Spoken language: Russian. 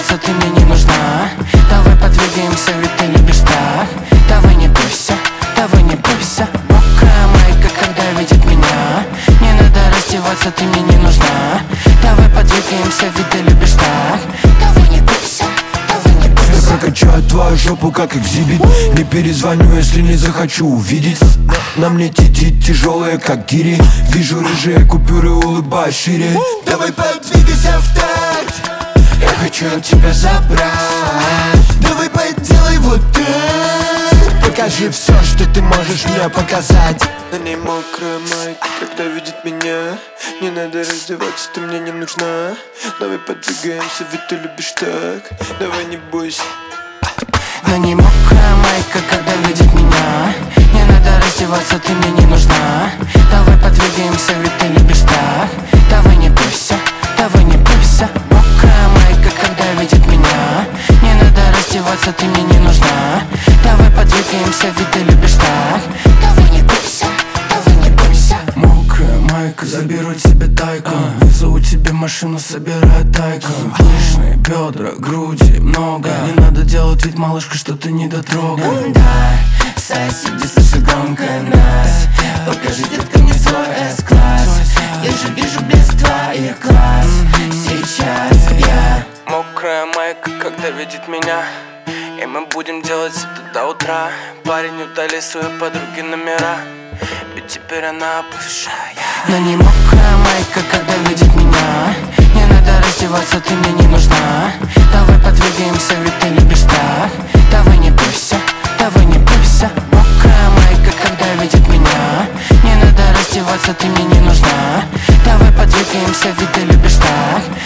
раздеваться, ты мне не нужна. Давай подвигаемся, ведь ты любишь так. Давай не бойся, давай не бойся. Мокрая майка, когда видит меня. Не надо раздеваться, ты мне не нужна. Давай подвигаемся, ведь ты любишь так. Давай не бойся, давай не бойся. Я прокачаю твою жопу как экзибит. Не перезвоню, если не захочу увидеть. На мне тити тяжелые, как гири. Вижу рыжие купюры, улыбаюсь шире. Давай подвигайся в такт. Я хочу от тебя забрать. Давай поделай вот так. Покажи все, что ты можешь мне показать. На ней мокрая майка, когда видит меня. Не надо раздеваться, ты мне не нужна. Давай подвигаемся, ведь ты любишь так. Давай не бойся. На ней мокрая майка, когда видит меня. Не надо раздеваться, ты мне не нужна. Давай подвигаемся, ведь ты любишь так. Давай не бойся, давай не бойся. Мокрая майка, когда видит меня. Не надо раздеваться, ты мне не нужна. Давай подвигаемся, ведь ты любишь так. Давай не бойся, давай не бойся. Мокрая майка, заберу тебе тайком. Вызову тебе машину, собираю тайком. Пышные бедра, груди много. Не надо делать вид, малышка, что ты не дотрогал. Да, соседи слышат громко нас. Покажи, детка, мне свой S-класс. Я же вижу блеск твоих глаз. Сейчас я. Мокрая майка, когда видит меня. И мы будем делать это до утра. Парень, удали свои подруги номера. Ведь теперь она бывшая. На ней мокрая майка, когда видит меня. Не надо раздеваться, ты мне не нужна. Давай подвигаемся, ведь ты любишь так. Давай не бойся, давай не бойся. Мокрая майка, когда видит меня. Не надо раздеваться, ты мне не нужна. Давай подвигаемся, ведь ты любишь так.